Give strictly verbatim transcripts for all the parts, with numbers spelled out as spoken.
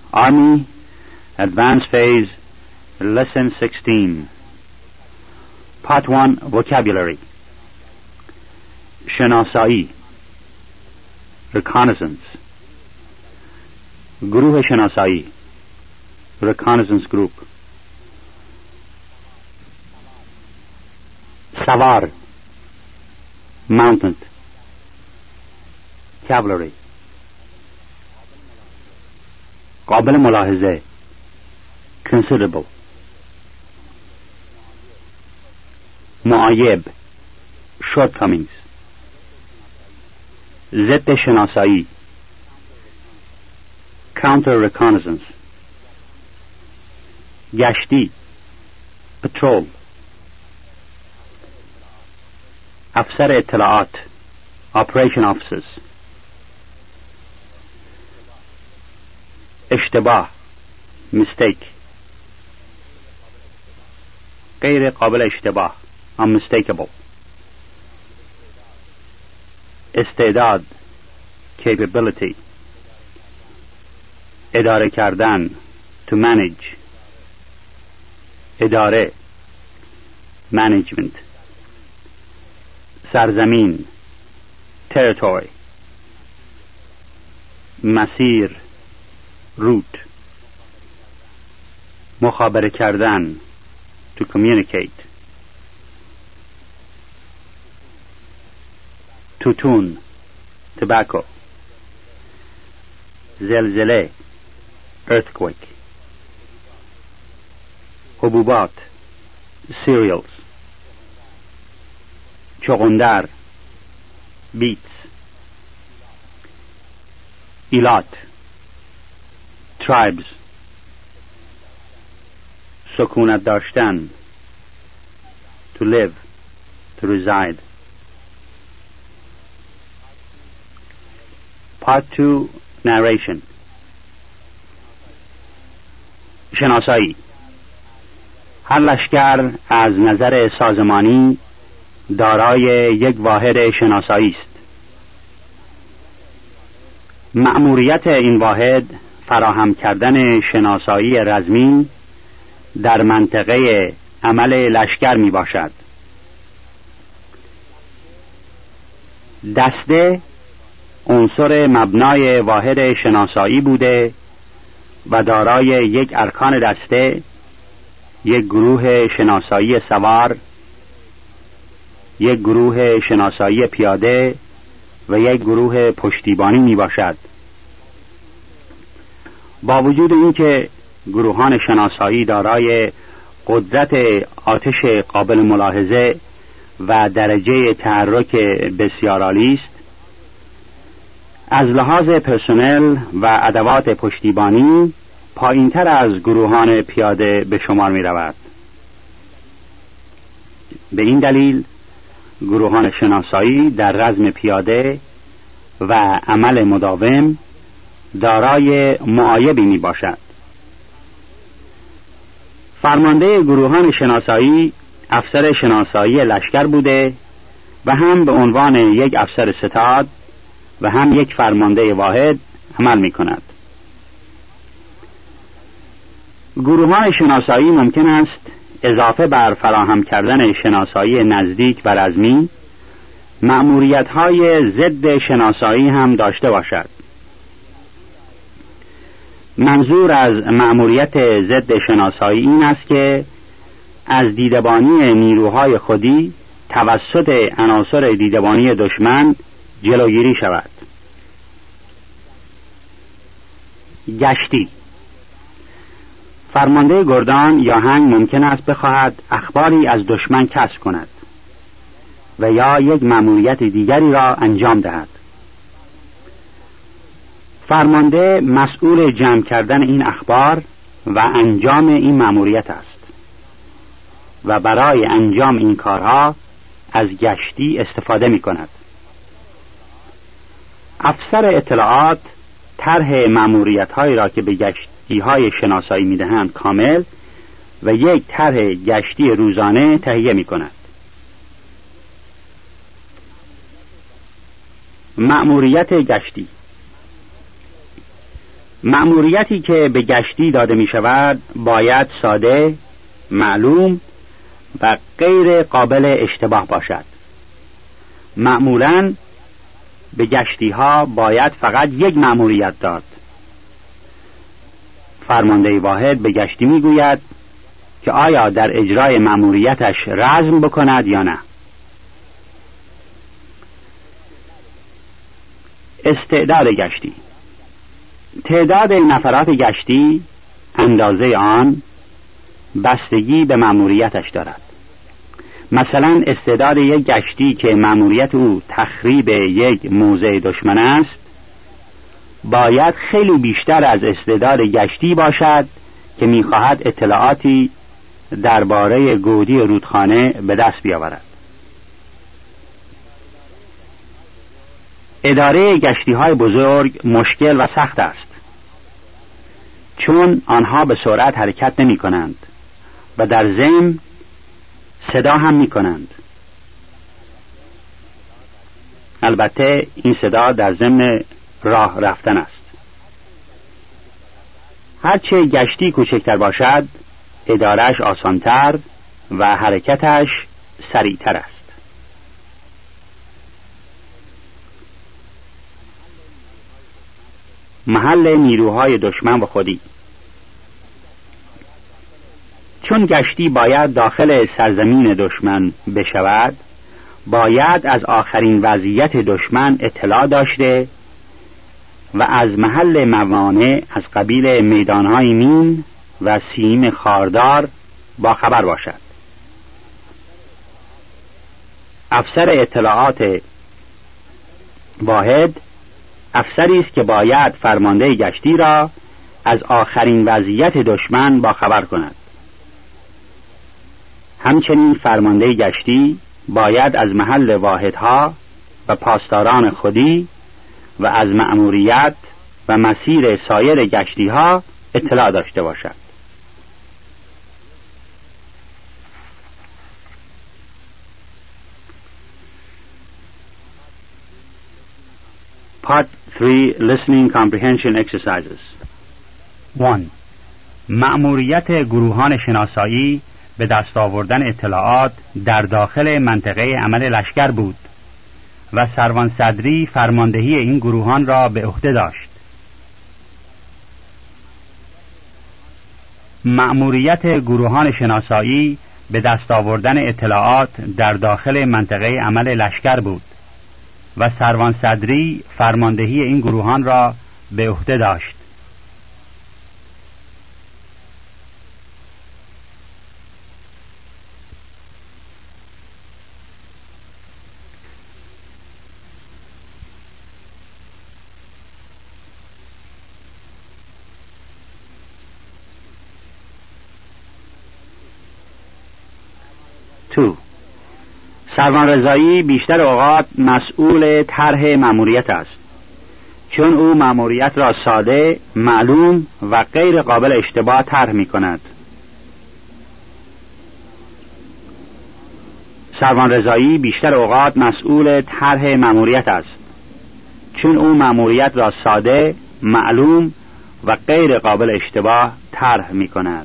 Army, Advanced Phase, Lesson sixteen. Part one, Vocabulary. شناسایی، Reconnaissance. گروه شناسایی، Reconnaissance Group. سوار، Mounted. Cavalry. قابل ملاحظه، Considerable. معایب، Shortcomings. ضد شناسایی، Counter Reconnaissance. گشتی، Patrol. افسر اطلاعات، Operation Officers. اشتباه، Mistake. غیر قابل اشتباه، Unmistakable. استعداد، Capability. اداره کردن، To manage. اداره، Management. سرزمین، Territory. مسیر، Route. مخابره کردن، To communicate. توتون، Tobacco. زلزله، Earthquake. حبوبات، Cereals. چغندر، Beets. ایلات، Tribes. سکونت داشتن، To live, to reside. Part two, Narration. شناسایی. هر لشکر از نظر سازمانی دارای یک واحد شناسایی است. مأموریت این واحد فراهم کردن شناسایی رزمی در منطقه عمل لشکر می باشد. دسته عنصر مبنای واحد شناسایی بوده و دارای یک ارکان دسته، یک گروه شناسایی سوار، یک گروه شناسایی پیاده و یک گروه پشتیبانی می باشد. با وجود اینکه گروهان شناسایی دارای قدرت آتش قابل ملاحظه و درجه تحرک بسیار عالی است، از لحاظ پرسنل و ادوات پشتیبانی پایینتر از گروهان پیاده به شمار می رود. به این دلیل گروهان شناسایی در رزم پیاده و عمل مداوم دارای معایبی می باشد. فرمانده گروهان شناسایی افسر شناسایی لشکر بوده و هم به عنوان یک افسر ستاد و هم یک فرمانده واحد عمل می کند. گروهان شناسایی ممکن است اضافه بر فراهم کردن شناسایی نزدیک و رزمی مأموریت‌های ضد شناسایی هم داشته باشد. منظور از مأموریت ضد شناسایی این است که از دیدبانی نیروهای خودی توسط عناصر دیدبانی دشمن جلوگیری شود. گشتی. فرمانده گردان یا هنگ ممکن است بخواهد اخباری از دشمن کسب کند و یا یک مأموریت دیگری را انجام دهد. فرمانده مسئول جمع کردن این اخبار و انجام این مأموریت است و برای انجام این کارها از گشتی استفاده می کند. افسر اطلاعات طرح مأموریت‌هایی را که به گشتی‌های شناسایی می‌دهند کامل و یک طرح گشتی روزانه تهیه می‌کند. مأموریت گشتی. مأموریتی که به گشتی داده می شود باید ساده، معلوم و غیر قابل اشتباه باشد. معمولاً به گشتی ها باید فقط یک مأموریت داد. فرمانده واحد به گشتی می گوید که آیا در اجرای مأموریتش رزم بکند یا نه. استعداد گشتی. تعداد نفرات گشتی اندازه آن بستگی به مأموریتش دارد. مثلا استعداد یک گشتی که مأموریت او تخریب یک موضع دشمن است باید خیلی بیشتر از استعداد گشتی باشد که می‌خواهد اطلاعاتی درباره گودی رودخانه به دست بیاورد. اداره گشتی‌های بزرگ مشکل و سخت است، چون آنها به سرعت حرکت نمی‌کنند و در ضمن صدا هم می‌کنند. البته این صدا در ضمن راه رفتن است. هرچه گشتی کوچکتر باشد ادارهش آسانتر و حرکتش سریعتر است. محل نیروهای دشمن و خودی. چون گشتی باید داخل سرزمین دشمن بشود، باید از آخرین وضعیت دشمن اطلاع داشته و از محل موانع از قبیل میدانهای مین و سیم خاردار با خبر باشد. افسر اطلاعات واحد افسری است که باید فرمانده گشتی را از آخرین وضعیت دشمن با خبر کند. همچنین فرمانده گشتی باید از محل واحدها و پاسداران خودی و از مأموریت و مسیر سایر گشتی‌ها اطلاع داشته باشد. Part three Listening Comprehension Exercises. one. مأموریت گروهان شناسایی به دست آوردن اطلاعات در داخل منطقه عمل لشکر بود و سروان صدری فرماندهی این گروهان را به عهده داشت. مأموریت گروهان شناسایی به دست آوردن اطلاعات در داخل منطقه عمل لشکر بود و سروان صدری فرماندهی این گروهان را به عهده داشت. دو. سروان رضایی بیشتر اوقات مسئول طرح مأموریت است، چون او مأموریت را ساده، معلوم و غیر قابل اشتباه طرح می کند. سروان رضایی بیشتر اوقات مسئول طرح مأموریت است، چون او مأموریت را ساده، معلوم و غیر قابل اشتباه طرح می کند.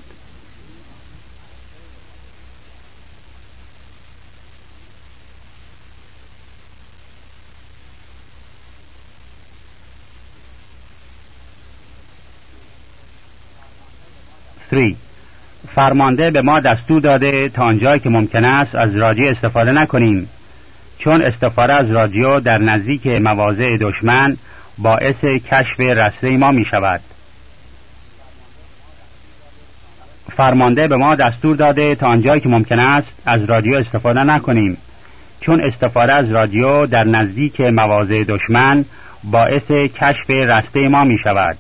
سه. فرمانده به ما دستور داده تا آنجایی که ممکن است از رادیو استفاده نکنیم، چون استفاده از رادیو در نزدیک مواضع دشمن باعث کشف رسته ما می شود. فرمانده به ما دستور داده تا آنجایی که ممکن است از رادیو استفاده نکنیم، چون استفاده از رادیو در نزدیک مواضع دشمن باعث کشف رسته ما می شود.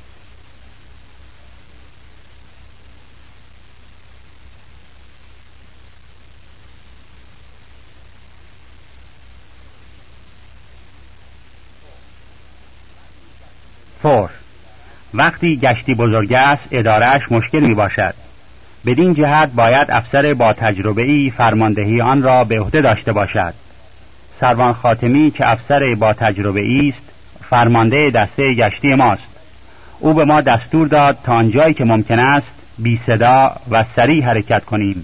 چهار. وقتی گشتی بزرگ است ادارهش مشکل می باشد. بدین جهت باید افسر با تجربه‌ای فرماندهی آن را به عهده داشته باشد. سروان خاتمی که افسر با تجربه‌ای است فرمانده دسته گشتی ماست. او به ما دستور داد تا آنجایی که ممکن است بی صدا و سریع حرکت کنیم.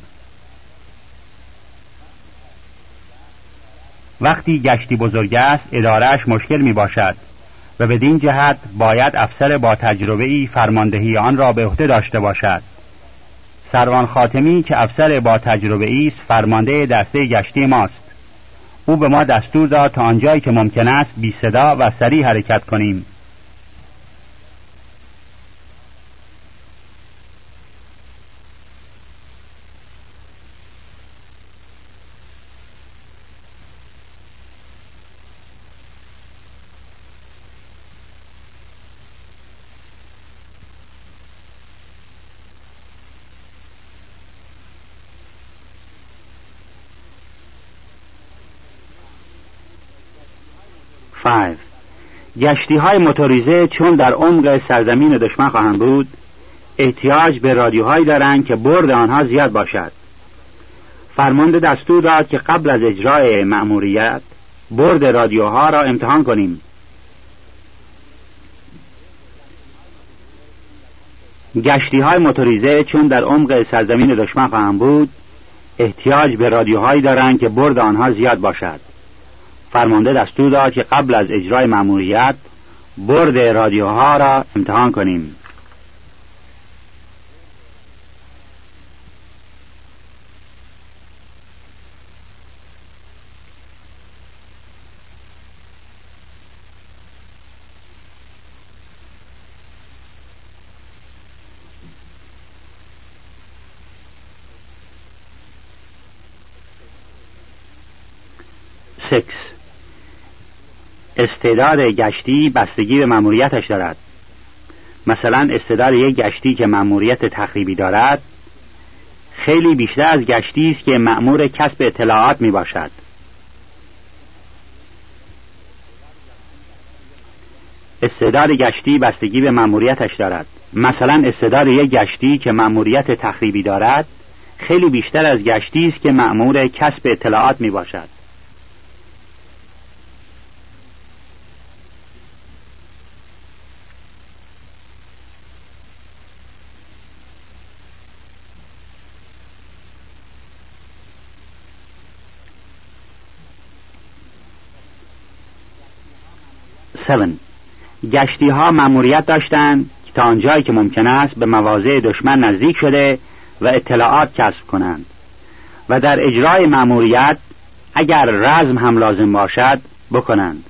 وقتی گشتی بزرگ است ادارهش مشکل می باشد و بدین جهت باید افسر با تجربه‌ای فرماندهی آن را به عهده داشته باشد. سروان خاتمی که افسر با تجربه‌ای است فرمانده دسته گشتی ماست. او به ما دستور داد تا آنجایی که ممکن است بی صدا و سریع حرکت کنیم. پنج. گشتی های موتوریزه چون در عمق سرزمین دشمن خواهند بود احتیاج به رادیوهایی دارند که برد آنها زیاد باشد. فرمانده دستور داد که قبل از اجرای مأموریت برد رادیوها را امتحان کنیم. گشتی های موتوریزه چون در عمق سرزمین دشمن خواهند بود احتیاج به رادیوهایی دارند که برد آنها زیاد باشد. فرمانده دستور داد که قبل از اجرای مأموریت برد رادیوها را امتحان کنیم. شش. استعداد گشتی بستگی به مأموریتش دارد. مثلا استعداد یک گشتی که مأموریت تخریبی دارد خیلی بیشتر از گشتی است که مأمور کسب اطلاعات می باشد. استعداد گشتی بستگی به مأموریتش دارد. مثلا استعداد یک گشتی که مأموریت تخریبی دارد خیلی بیشتر از گشتی است که مأمور کسب اطلاعات می باشد. هفت. گشتی ها مأموریت داشتند که تا آنجایی که ممکن است به مواضع دشمن نزدیک شده و اطلاعات کسب کنند و در اجرای مأموریت اگر رزم هم لازم باشد بکنند.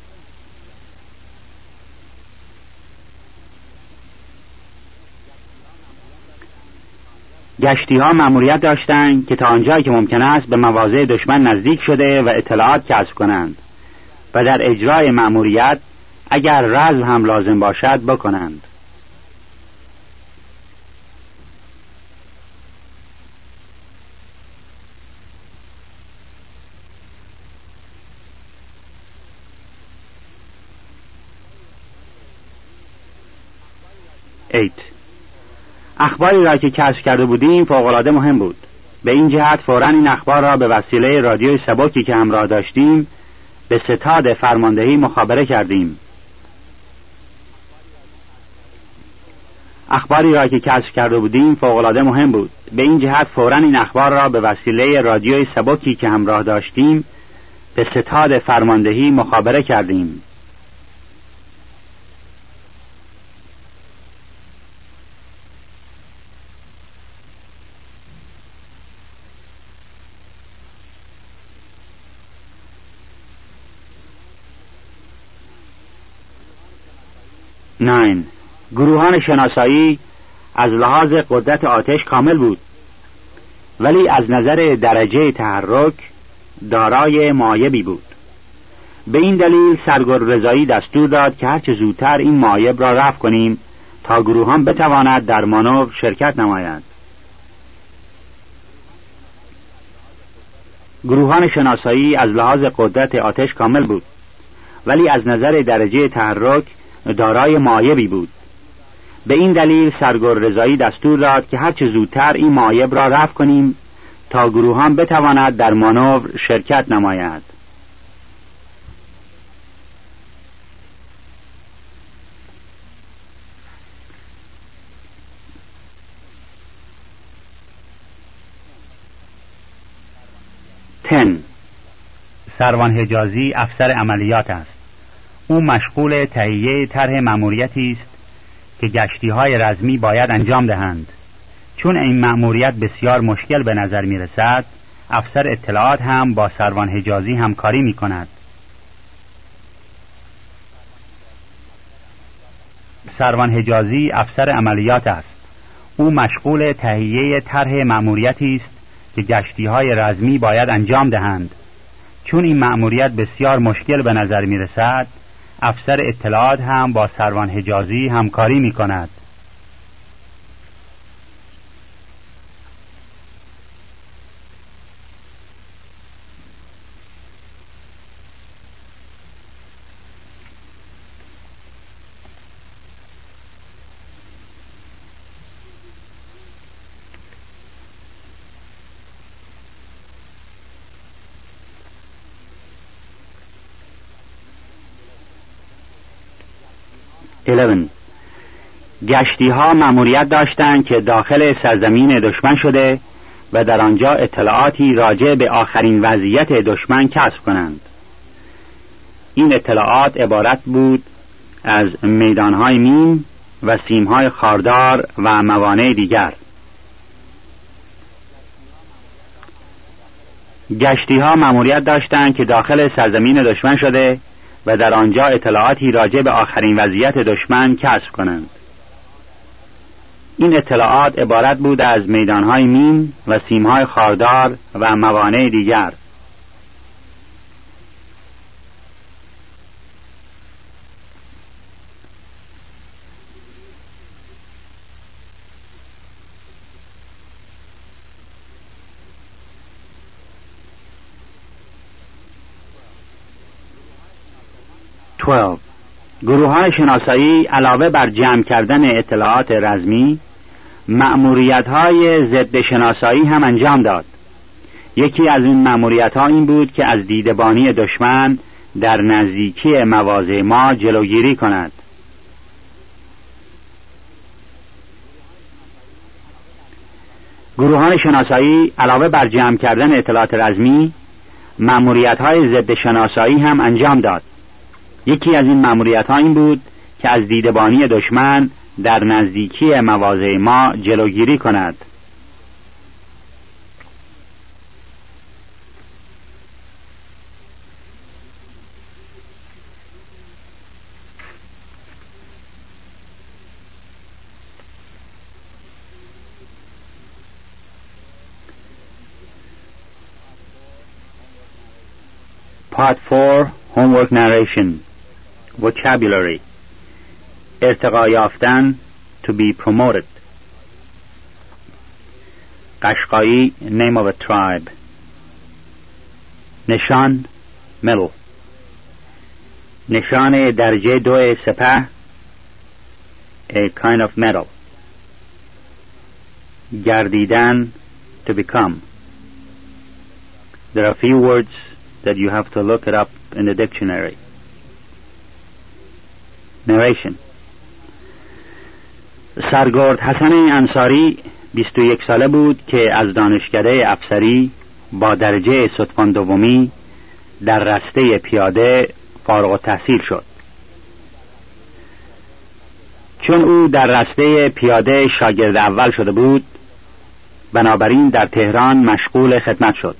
گشتی ها مأموریت داشتند که تا آنجایی که ممکن است به مواضع دشمن نزدیک شده و اطلاعات کسب کنند و در اجرای مأموریت اگر رزم هم لازم باشد بکنند. هشت. اخباری را که کسب کرده بودیم فوق‌العاده مهم بود. به این جهت فوراً این اخبار را به وسیله رادیوی سبکی که همراه داشتیم به ستاد فرماندهی مخابره کردیم. اخباری را که کسب کرده بودیم فوق‌العاده مهم بود. به این جهت فوراً این اخبار را به وسیله رادیوی سبکی که همراه داشتیم به ستاد فرماندهی مخابره کردیم. نه. گروهان شناسایی از لحاظ قدرت آتش کامل بود ولی از نظر درجه تحرک دارای معایبی بود. به این دلیل سرگل رضایی دستور داد که هرچه زودتر این معایب را رفع کنیم تا گروهان بتواند در مانور شرکت نمایند. گروهان شناسایی از لحاظ قدرت آتش کامل بود ولی از نظر درجه تحرک دارای معایبی بود. به این دلیل سرگل رضایی دستور داد که هرچه زودتر این معایب را رفع کنیم تا گروهان بتواند در مانور شرکت نماید. سروان حجازی افسر عملیات است. او مشغول تهیه طرح مأموریتی است که گشتی‌های رزمی باید انجام دهند. چون این مأموریت بسیار مشکل به نظر می رسد، افسر اطلاعات هم با سروان حجازی همکاری می کند. سروان حجازی افسر عملیات است. او مشغول تهیه طرح مأموریتی است که گشتی‌های رزمی باید انجام دهند. چون این مأموریت بسیار مشکل به نظر می رسد، افسر اطلاعات هم با سروان حجازی همکاری می کند. یازده. گشتی ها مأموریت داشتند که داخل سرزمین دشمن شده و در آنجا اطلاعاتی راجع به آخرین وضعیت دشمن کسب کنند. این اطلاعات عبارت بود از میدانهای مین و سیمهای خاردار و موانع دیگر. گشتی ها مأموریت داشتند که داخل سرزمین دشمن شده و در آنجا اطلاعاتی راجع به آخرین وضعیت دشمن کسب کنند. این اطلاعات عبارت بود از میدانهای مین و سیمهای خاردار و موانع دیگر. دوازده. گروه‌های شناسایی علاوه بر جمع کردن اطلاعات رزمی، مأموریت‌های ضد شناسایی هم انجام داد. یکی از این مأموریت‌ها این بود که از دیدبانی دشمن در نزدیکی مواضع ما جلوگیری کند. گروهان شناسایی علاوه بر جمع کردن اطلاعات رزمی، مأموریت‌های ضد شناسایی هم انجام داد. یکی از این مأموریت‌ها این بود که از دیدبانی دشمن در نزدیکی مواضع ما جلوگیری کند. Part four, Homework Narration. Vocabulary. ارتقا یافتن, to be promoted. قشقایی, name of a tribe. نشان, medal. نشان درجه دو سپه, a kind of medal. گردیدن, to become. There are a few words that you have to look it up in the dictionary. Narration. سرگرد حسن انصاری بیست و یک ساله بود که از دانشکده افسری با درجه ستوان دومی در رشته پیاده فارغ التحصیل شد. چون او در رشته پیاده شاگرد اول شده بود، بنابراین در تهران مشغول خدمت شد،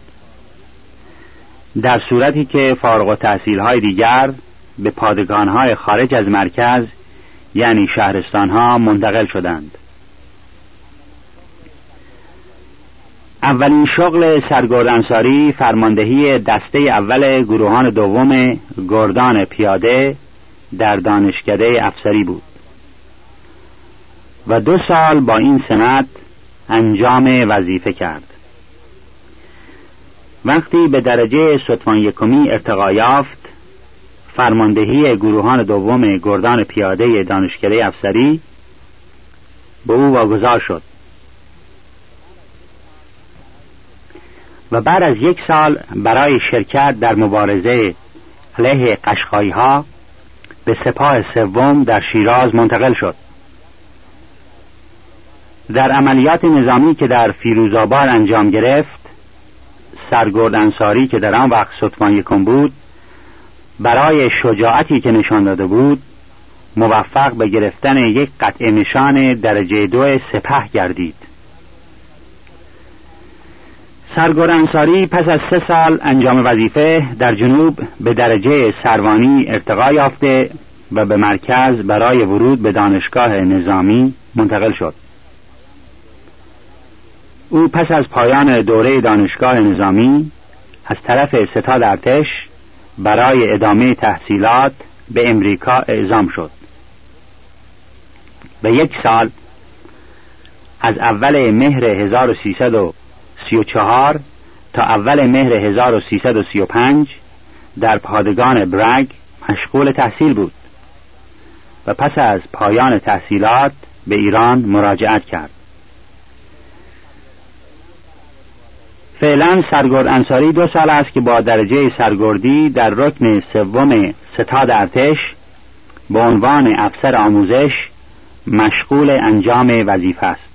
در صورتی که فارغ التحصیل‌های دیگر به پادگان‌های خارج از مرکز یعنی شهرستان‌ها منتقل شدند. اولین شغل سرگرد انصاری فرماندهی دسته اول گروهان دوم گردان پیاده در دانشکده افسری بود و دو سال با این سمت انجام وظیفه کرد. وقتی به درجه ستوان یکمی ارتقا یافت، فرماندهی گروهان دوم گردان پیاده دانشکده افسری به او واگذار شد و بعد از یک سال برای شرکت در مبارزه علیه قشقایی‌ها به سپاه سوم در شیراز منتقل شد. در عملیات نظامی که در فیروزآباد انجام گرفت، سرگرد انصاری که در آن وقت ستوان یکم بود، برای شجاعتی که نشان داده بود موفق به گرفتن یک قطعه نشان درجه دو سپه گردید. سرگرد انصاری پس از سه سال انجام وظیفه در جنوب به درجه سروانی ارتقا یافته و به مرکز برای ورود به دانشگاه نظامی منتقل شد. او پس از پایان دوره دانشگاه نظامی از طرف ستاد ارتش برای ادامه تحصیلات به امریکا اعزام شد. به یک سال از اول مهر هزار و سیصد و سی و چهار تا اول مهر هزار و سیصد و سی و پنج در پادگان برگ مشغول تحصیل بود و پس از پایان تحصیلات به ایران مراجعت کرد. فعلا سرگرد انصاری دو سال است که با درجه سرگردی در رکن سوم ستاد ارتش به عنوان افسر آموزش مشغول انجام وظیفه است.